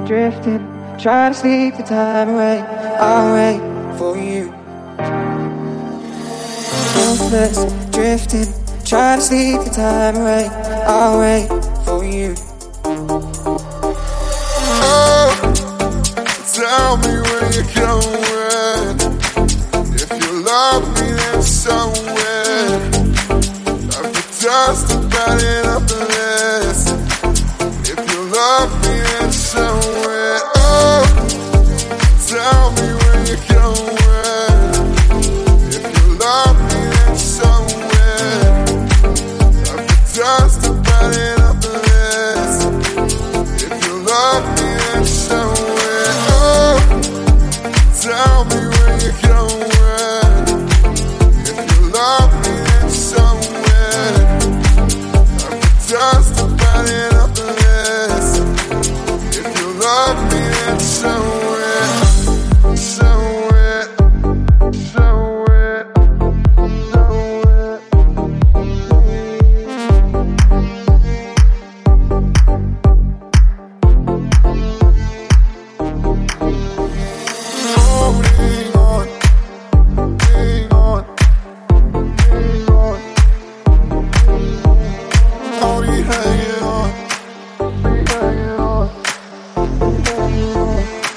drifting, trying to sleep the time away. I'll wait for you. Hopeless, drifting, trying to sleep the time away. I'll wait for you. Oh, tell me where you're going. If you love me, then somewhere. I've been just about it up the list. If you love me, then somewhere. Oh, tell me where you're going. If you love me, then somewhere. I've been just about it up the list. If you love me, then somewhere. Oh, tell me where you're going. If you love me, then somewhere. I've been just about it up the list. If you love me, then somewhere. Somewhere. Somewhere. Somewhere. Holding on, hang on, hang on. Only hanging on, hanging on, hanging on.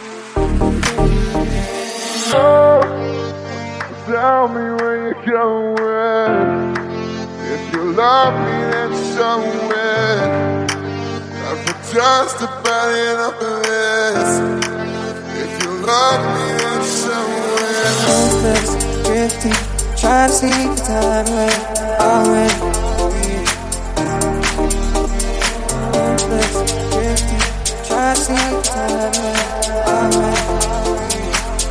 Oh, tell me where you're going. If you love me, then somewhere. I've been just about it up the list. If you love me, then somewhere. Hopeless, drifting, trying to sleep the time away. I'll wait for you. Hopeless, drifting, trying to sleep the time away. I'll wait for you.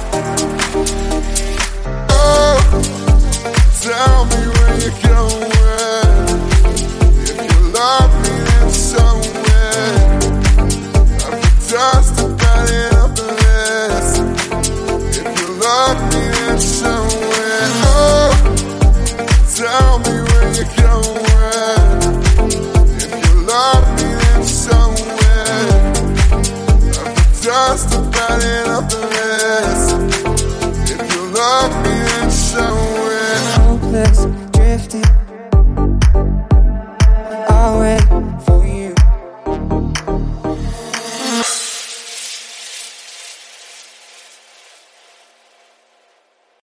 Oh, tell me where you're going. If you love me, then somewhere. I've been just about it up the list. If you love me, then somewhere. Oh, tell me where you're going. If you love me, then somewhere. I've been just about it up the list. If you love me, then somewhere. Hopeless,